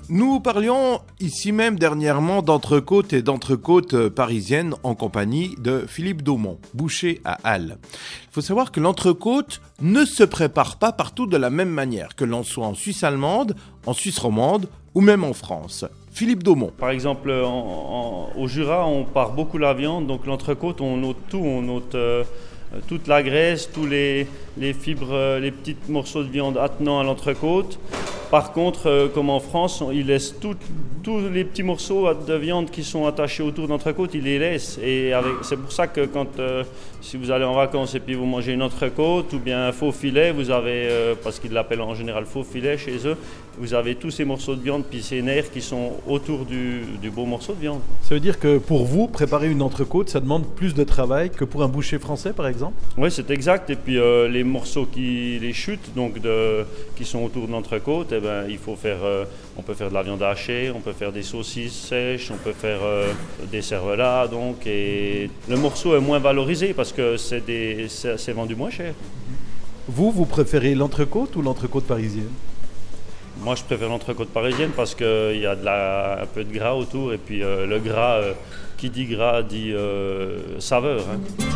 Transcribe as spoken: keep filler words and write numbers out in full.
Nous parlions ici même dernièrement d'entrecôte et d'entrecôte parisienne en compagnie de Philippe Daumont, boucher à Halle. Il faut savoir que l'entrecôte ne se prépare pas partout de la même manière, que l'on soit en Suisse allemande, en Suisse romande ou même en France. Philippe Daumont. Par exemple, en, en, au Jura, on part beaucoup la viande, donc l'entrecôte, on ôte tout, on ôte euh, toute la graisse, tous les, les fibres, les petits morceaux de viande attenant à l'entrecôte. Par contre, euh, comme en France, on, il laisse tous les petits morceaux de viande qui sont attachés autour de l'entrecôte, il les laisse. Et avec, c'est pour ça que quand, euh, si vous allez en vacances et puis vous mangez une entrecôte ou bien un faux filet, vous avez, euh, parce qu'ils l'appellent en général faux filet chez eux, vous avez tous ces morceaux de viande puis ces nerfs qui sont autour du, du beau morceau de viande. Ça veut dire que pour vous, préparer une entrecôte, ça demande plus de travail que pour un boucher français, par exemple? Oui, c'est exact. Et puis euh, les morceaux qui les chutent, donc de, qui sont autour de l'entrecôte, eh ben, il faut faire, euh, on peut faire de la viande hachée, on peut faire des saucisses sèches, on peut faire euh, des cervelas, donc, et le morceau est moins valorisé parce que c'est, des, c'est, c'est vendu moins cher. Vous, vous préférez l'entrecôte ou l'entrecôte parisienne? Moi, je préfère l'entrecôte parisienne parce qu'il y a de la, un peu de gras autour et puis euh, le gras, euh, qui dit gras dit euh, saveur. Hein.